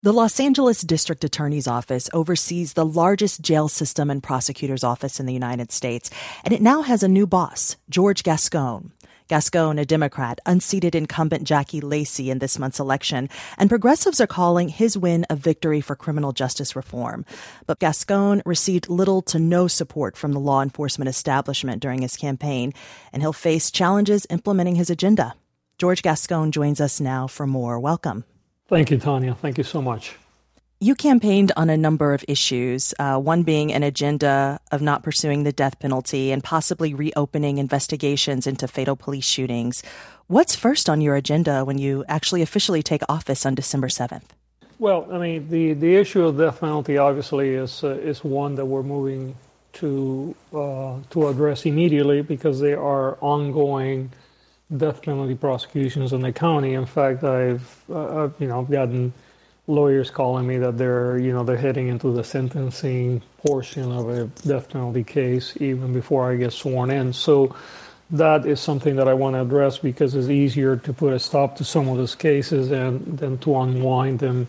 The Los Angeles District Attorney's Office oversees the largest jail system and prosecutor's office in the United States, and it now has a new boss, George Gascon. Gascon, a Democrat, unseated incumbent Jackie Lacey in this month's election, and progressives are calling his win a victory for criminal justice reform. But Gascon received little to no support from the law enforcement establishment during his campaign, and he'll face challenges implementing his agenda. George Gascon joins us now for more. Welcome. Thank you, Tanya. Thank you so much. You campaigned on a number of issues, one being an agenda of not pursuing the death penalty and possibly reopening investigations into fatal police shootings. What's first on your agenda when you actually officially take office on December 7th? Well, I mean, the issue of death penalty obviously is one that we're moving to address immediately because there are ongoing death penalty prosecutions in the county. In fact, I've gotten lawyers calling me that they're heading into the sentencing portion of a death penalty case even before I get sworn in. So that is something that I want to address because it's easier to put a stop to some of those cases and then to unwind them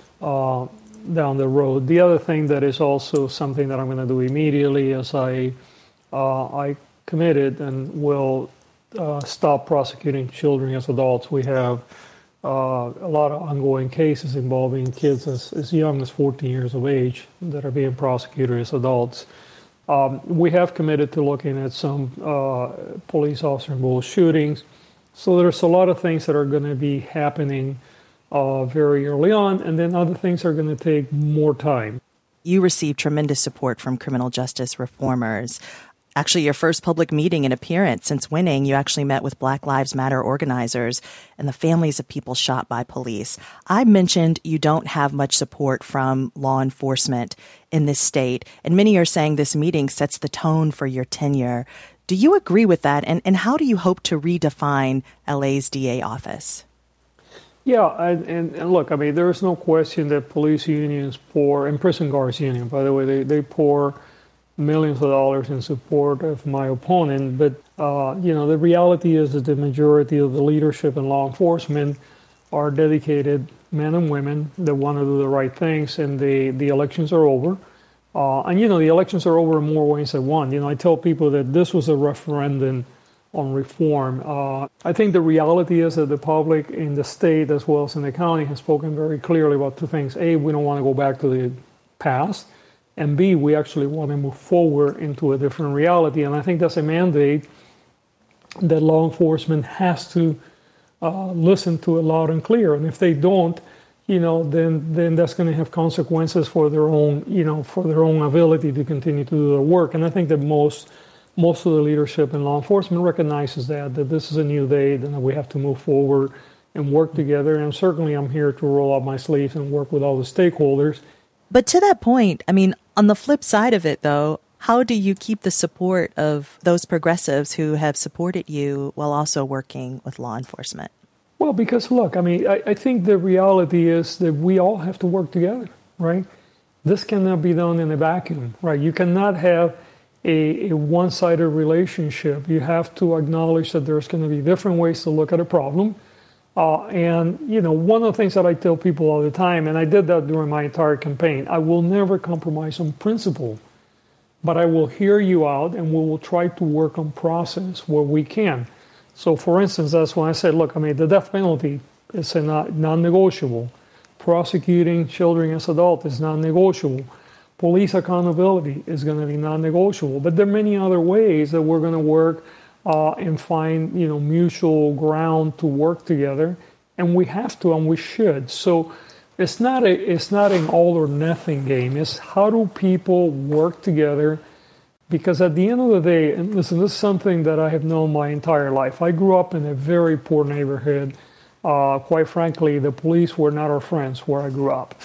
down the road. The other thing that is also something that I'm going to do immediately is I committed and will stop prosecuting children as adults. We have a lot of ongoing cases involving kids as young as 14 years of age that are being prosecuted as adults. We have committed to looking at some police officer-involved shootings. So there's a lot of things that are going to be happening very early on, and then other things are going to take more time. You received tremendous support from criminal justice reformers. Actually, your first public meeting and appearance since winning, you actually met with Black Lives Matter organizers and the families of people shot by police. I mentioned you don't have much support from law enforcement in this state, and many are saying this meeting sets the tone for your tenure. Do you agree with that, and how do you hope to redefine LA's DA office? Yeah, and look, I mean, there is no question that police unions pour, and prison guards union, by the way, they pour millions of dollars in support of my opponent. But, the reality is that the majority of the leadership in law enforcement are dedicated men and women that want to do the right things, and the elections are over. The elections are over in more ways than one. I tell people that this was a referendum on reform. I think the reality is that the public in the state as well as in the county has spoken very clearly about two things. A, we don't want to go back to the past. And B, we actually want to move forward into a different reality. And I think that's a mandate that law enforcement has to listen to it loud and clear. And if they don't, then that's going to have consequences for their own ability to continue to do their work. And I think that most of the leadership in law enforcement recognizes that this is a new day, and that we have to move forward and work together. And certainly I'm here to roll up my sleeves and work with all the stakeholders. But to that point, I mean, on the flip side of it, though, how do you keep the support of those progressives who have supported you while also working with law enforcement? Well, because, look, I mean, I think the reality is that we all have to work together, right? This cannot be done in a vacuum, right? You cannot have a one-sided relationship. You have to acknowledge that there's going to be different ways to look at a problem. One of the things that I tell people all the time, and I did that during my entire campaign, I will never compromise on principle, but I will hear you out and we will try to work on process where we can. So, for instance, that's when I said, look, I mean, the death penalty is a non-negotiable. Prosecuting children as adults is non-negotiable. Police accountability is going to be non-negotiable. But there are many other ways that we're going to work and find, mutual ground to work together, and we have to, and we should. So it's not an all or nothing game. It's how do people work together? Because at the end of the day, and listen, this is something that I have known my entire life. I grew up in a very poor neighborhood. Quite frankly, the police were not our friends where I grew up.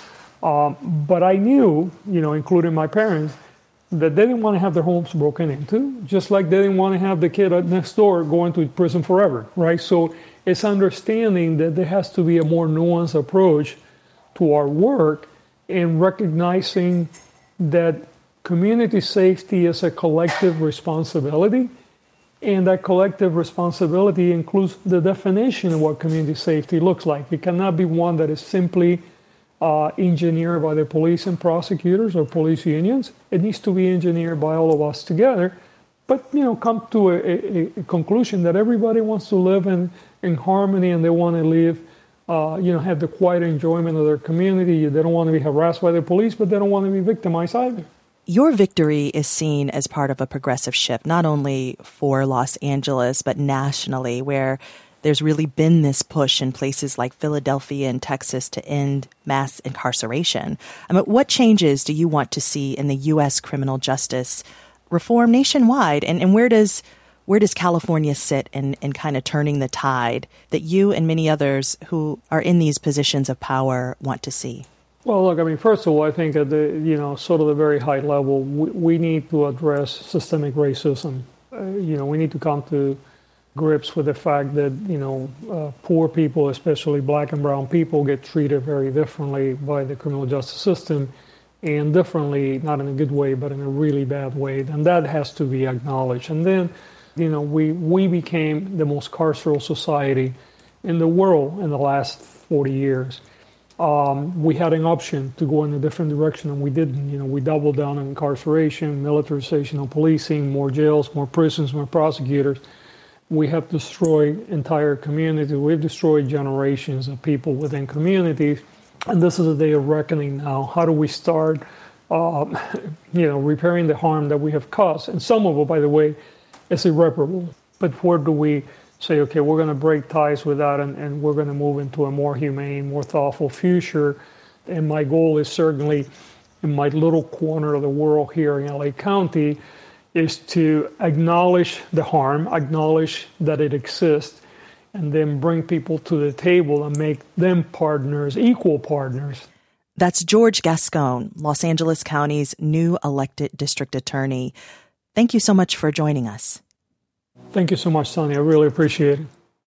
But I knew, including my parents, that they didn't want to have their homes broken into, just like they didn't want to have the kid next door going to prison forever, right? So it's understanding that there has to be a more nuanced approach to our work and recognizing that community safety is a collective responsibility, and that collective responsibility includes the definition of what community safety looks like. It cannot be one that is simply engineered by the police and prosecutors or police unions. It needs to be engineered by all of us together. But, come to a conclusion that everybody wants to live in harmony, and they want to live, have the quiet enjoyment of their community. They don't want to be harassed by the police, but they don't want to be victimized either. Your victory is seen as part of a progressive shift, not only for Los Angeles, but nationally, where there's really been this push in places like Philadelphia and Texas to end mass incarceration. I mean, what changes do you want to see in the U.S. criminal justice reform nationwide? And where does California sit in kind of turning the tide that you and many others who are in these positions of power want to see? Well, look, first of all, I think at the, sort of the very high level, we need to address systemic racism. We need to come to grips with the fact that, poor people, especially black and brown people, get treated very differently by the criminal justice system, and differently, not in a good way, but in a really bad way. And that has to be acknowledged. And then, we became the most carceral society in the world in the last 40 years. We had an option to go in a different direction, and we didn't. We doubled down on incarceration, militarization of policing, more jails, more prisons, more prosecutors. We have destroyed entire communities. We've destroyed generations of people within communities. And this is a day of reckoning now. How do we start, repairing the harm that we have caused? And some of it, by the way, is irreparable. But where do we say, okay, we're going to break ties with that, and we're going to move into a more humane, more thoughtful future? And my goal is certainly, in my little corner of the world here in LA County, is to acknowledge the harm, acknowledge that it exists, and then bring people to the table and make them partners, equal partners. That's George Gascon, Los Angeles County's new elected district attorney. Thank you so much for joining us. Thank you so much, Sonia. I really appreciate it.